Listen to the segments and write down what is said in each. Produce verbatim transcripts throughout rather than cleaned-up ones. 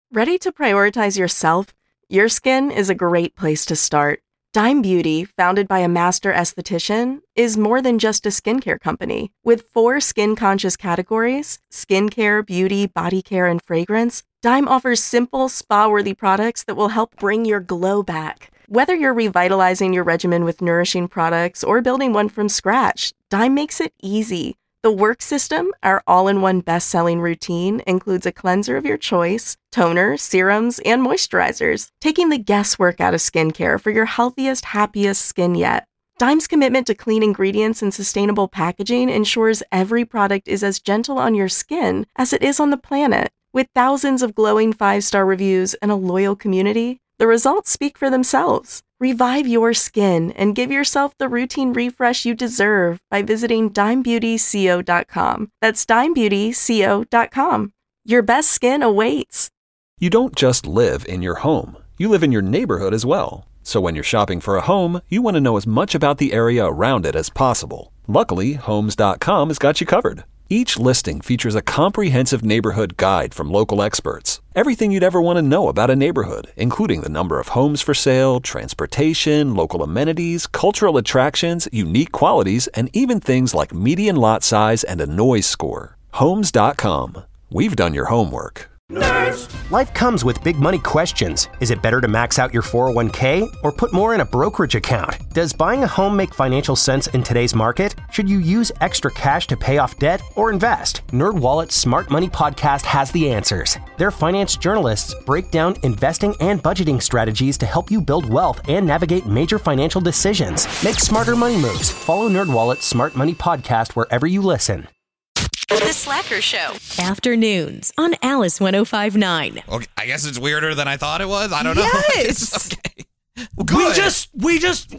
Ready to prioritize yourself? Your skin is a great place to start. Dime Beauty, founded by a master esthetician, is more than just a skincare company. With four skin-conscious categories, skincare, beauty, body care, and fragrance, Dime offers simple, spa-worthy products that will help bring your glow back. Whether you're revitalizing your regimen with nourishing products or building one from scratch, Dime makes it easy. The Work System, our all-in-one best-selling routine, includes a cleanser of your choice, toner, serums, and moisturizers, taking the guesswork out of skincare for your healthiest, happiest skin yet. Dime's commitment to clean ingredients and sustainable packaging ensures every product is as gentle on your skin as it is on the planet. With thousands of glowing five-star reviews and a loyal community, the results speak for themselves. Revive your skin and give yourself the routine refresh you deserve by visiting dime beauty co dot com. That's dime beauty co dot com. Your best skin awaits. You don't just live in your home. You live in your neighborhood as well. So when you're shopping for a home, you want to know as much about the area around it as possible. Luckily, homes dot com has got you covered. Each listing features a comprehensive neighborhood guide from local experts. Everything you'd ever want to know about a neighborhood, including the number of homes for sale, transportation, local amenities, cultural attractions, unique qualities, and even things like median lot size and a noise score. homes dot com. We've done your homework. Nerds! Life comes with big money questions. Is it better to max out your four oh one k or put more in a brokerage account? Does buying a home make financial sense in today's market? Should you use extra cash to pay off debt or invest? NerdWallet's Smart Money Podcast has the answers. Their finance journalists break down investing and budgeting strategies to help you build wealth and navigate major financial decisions. Make smarter money moves. Follow NerdWallet's Smart Money Podcast wherever you listen. The Slacker Show. Afternoons on Alice one oh five point nine. Okay, I guess it's weirder than I thought it was. I don't know. Yes. Okay. Well, good. We just, we just,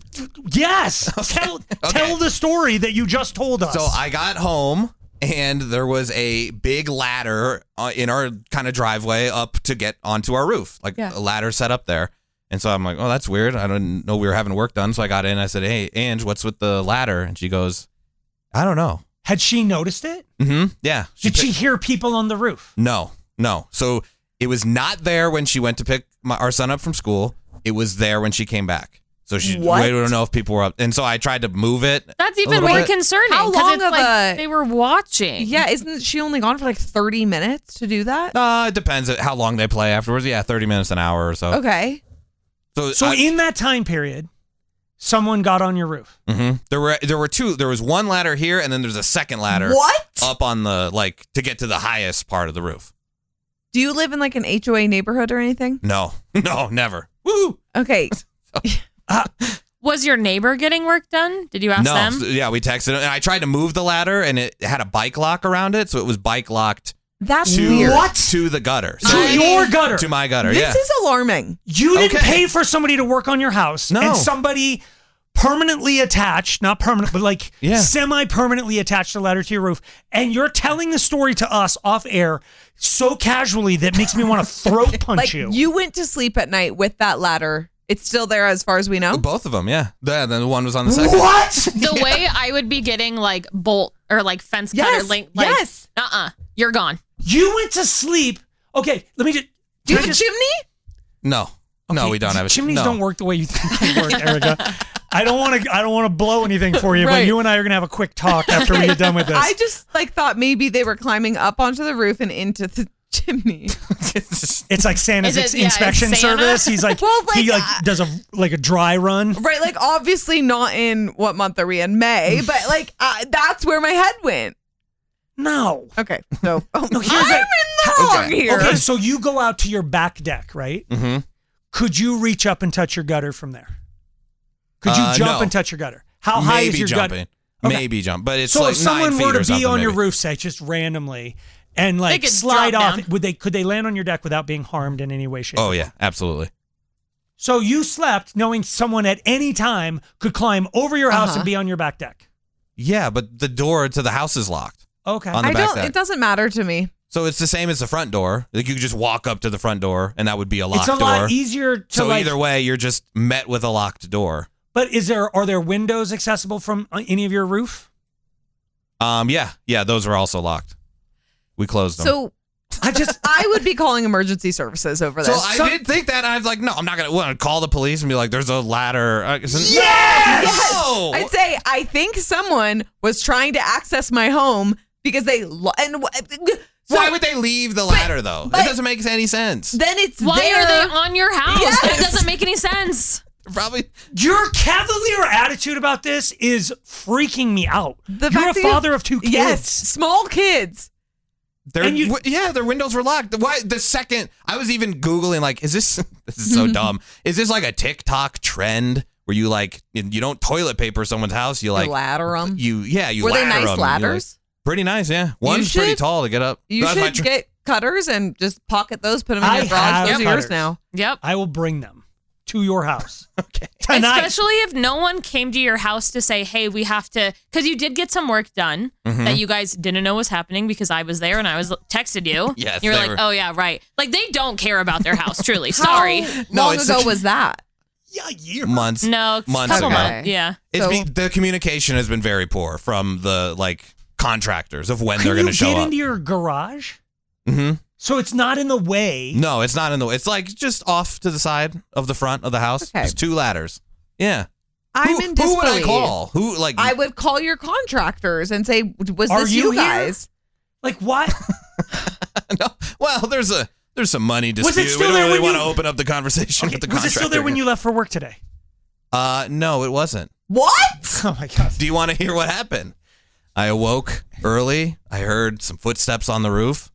yes. Okay. Tell, Okay. tell the story that you just told us. So I got home and there was a big ladder uh, in our kind of driveway up to get onto our roof, like Yeah. a ladder set up there. And so I'm like, oh, that's weird. I didn't know we were having work done. So I got in. I said, hey, Ange, what's with the ladder? And she goes, I don't know. Had she noticed it? Mm-hmm. Yeah. Did she picked- hear people on the roof? No, no. So it was not there when she went to pick my, our son up from school. It was there when she came back. So she, What? we don't know if people were up. And so I tried to move it. That's a even little more bit. concerning. How 'cause long it's of like a- they were watching? Yeah, isn't she only gone for like thirty minutes to do that? Uh, it depends on how long they play afterwards. Yeah, thirty minutes, an hour or so. Okay. So, So I, in that time period, someone got on your roof. mhm. there were there were two. There was one ladder here, and then there's a second ladder What? up on the like to get to the highest part of the roof. Do you live in like an H O A neighborhood or anything? No, no, never. Woo! Okay. Was your neighbor getting work done? Did you ask No, them? so- yeah, we texted him, and I tried to move the ladder, and it had a bike lock around it, so it was bike locked That's to weird. What? to the gutter. To So I- your gutter. to my gutter. This yeah. is alarming. You didn't Okay. pay for somebody to work on your house. No. And somebody permanently attached, not permanent, but like Yeah. semi-permanently attached a ladder to your roof. And you're telling the story to us off air so casually that makes me want to throat punch Like you. you went to sleep at night with that ladder. It's still there as far as we know. Both of them, yeah. Yeah, then the one was on the second. What? The way I would be getting like bolt or like fence cutter Yes, link. Like, yes. Uh-uh. You're gone. You went to sleep. Okay, let me just. Do you can I have a just- chimney? No. No, Okay, we don't have a chimneys. no. Don't work the way you think they work, Erica. I don't want to. I don't want to blow anything for you, but Right. you and I are gonna have a quick talk after we get done with this. I just like thought maybe they were climbing up onto the roof and into the chimney. It's like Santa's Is it- ex- yeah, it's inspection Santa? service. He's like, Well, like, he like uh, does a like a dry run. Right, like obviously not in what month are we in? May, but like uh, that's where my head went. No. Okay, so oh, No, here's I'm a- in the wrong Okay. here. Okay, so you go out to your back deck, right? Mm-hmm. Could you reach up and touch your gutter from there? Could you Uh, jump no. and touch your gutter? How high Maybe is your jumping. gutter? Okay. Maybe jump, but it's So like if someone nine feet were or to be something, on your maybe. roof, say just randomly, and like could slide drop off, down. would they? Could they land on your deck without being harmed in any way, shape? Oh or yeah, form? absolutely. So you slept knowing someone at any time could climb over your house Uh-huh. and be on your back deck. Yeah, but the door to the house is locked. Okay. On the I back don't. deck. It doesn't matter to me. So it's the same as the front door. Like you could just walk up to the front door, and that would be a locked It's a door. lot easier to so like. either way, you're just met with a locked door. But is there are there windows accessible from uh, any of your roof? Um, yeah, yeah, those are also locked. We closed them. So I just, I would be calling emergency services over So this. I Some- did think that. And I was like, no, I'm not going to want to call the police and be like, there's a ladder. I said, Yes! No! I'd say I think someone was trying to access my home because they lo- and w- so Why would they leave the ladder, though? but- it doesn't make any sense. then it's Why there. are they on your house? Yes. That doesn't make any sense. Probably. your cavalier attitude about this is freaking me out. The You're fact a that you- father of two kids. Yes, small kids. Their, And you- w- yeah, their windows were locked. Why? The second I was even Googling, like, is this, this is so dumb. Is this like a TikTok trend where you like, you don't toilet paper someone's house, you like, You ladder them. you, yeah, you Were they ladder nice 'em. You, ladders? like- pretty nice, yeah. One's pretty should- tall to get up. You That's my should tr- get cutters and just pocket those, put them in I your garage. have Those are cutters. yours now. Yep. I will bring them to your house Okay. tonight. Especially if no one came to your house to say, hey, we have to, because you did get some work done Mhm. that you guys didn't know was happening because I was there and I was texted you. Yes, You were they like, were- oh, yeah, right. Like, they don't care about their house, truly. Sorry. How No, long it's ago such- was that? Yeah, a year. months. No, Months couple ago. months. Yeah. It's So- be, the communication has been very poor from the like contractors of when Can they're going to you show get up. into your garage? hmm So it's not in the way. No, it's not in the. It's like just off to the side of the front of the house. Okay. There's two ladders. Yeah. I'm who, in who disbelief. would I call? Who like? I would call your contractors and say, "Was Are this you you here? guys?" Like what? no. Well, there's a there's some money dispute. Was it still we don't there really when want you- to open up the conversation Okay, with the was it contractor. still there when you left for work today? Uh, no, it wasn't. What? Oh my god. Do you want to hear what happened? I awoke early. I heard some footsteps on the roof.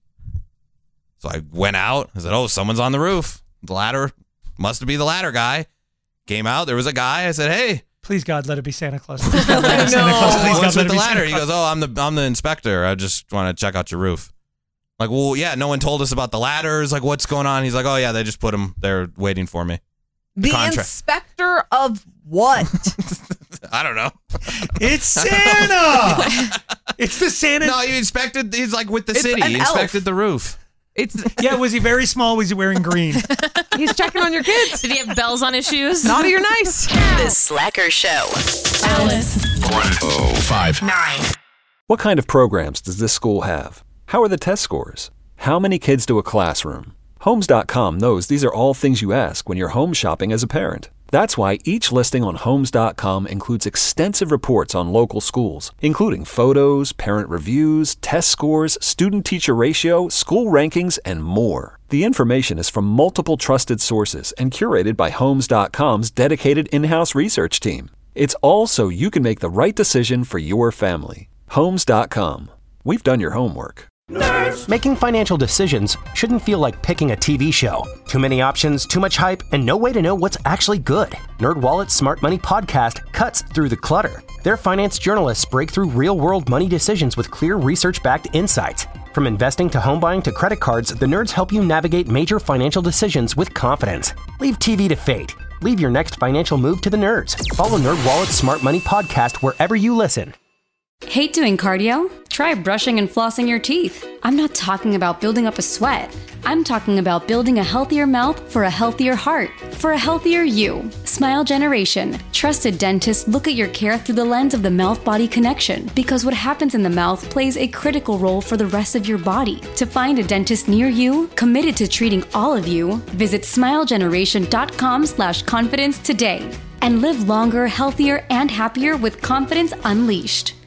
So I went out. I said, "Oh, someone's on the roof. The ladder must be the ladder guy." Came out. There was a guy. I said, "Hey, Please God, let it be Santa Claus. Please God, let it be Santa Claus. Please God, what's let with it the be ladder?" Santa He Claus. goes, "Oh, I'm the I'm the inspector. I just want to check out your roof." Like, well, yeah, no one told us about the ladders. Like, what's going on? He's like, "Oh yeah, they just put them. They're waiting for me." The contract. inspector of what? I don't know. It's Santa. It's the Santa. No, he inspected. He's like with the It's city. an He elf. inspected the roof. It's Yeah, was he very small? Was he wearing green? he's checking on your kids. Did he have bells on his shoes? Naughty or nice? The Slacker Show. Alice. What kind of programs does this school have? How are the test scores? How many kids do a classroom? Homes dot com knows these are all things you ask when you're home shopping as a parent. That's why each listing on Homes dot com includes extensive reports on local schools, including photos, parent reviews, test scores, student-teacher ratio, school rankings, and more. The information is from multiple trusted sources and curated by Homes dot com's dedicated in-house research team. It's all so you can make the right decision for your family. Homes dot com. We've done your homework. Making financial decisions shouldn't feel like picking a T V show. Too many options, too much hype, and no way to know what's actually good. NerdWallet's Smart Money Podcast cuts through the clutter. Their finance journalists break through real-world money decisions with clear research-backed insights. From investing to home buying to credit cards, the nerds help you navigate major financial decisions with confidence. Leave T V to fate. Leave your next financial move to the nerds. Follow NerdWallet's Smart Money Podcast wherever you listen. Hate doing cardio? Try brushing and flossing your teeth. I'm not talking about building up a sweat. I'm talking about building a healthier mouth for a healthier heart, for a healthier you. Smile Generation. Trusted dentists look at your care through the lens of the mouth-body connection because what happens in the mouth plays a critical role for the rest of your body. To find a dentist near you, committed to treating all of you, visit smilegeneration.com slash confidence today and live longer, healthier, and happier with confidence unleashed.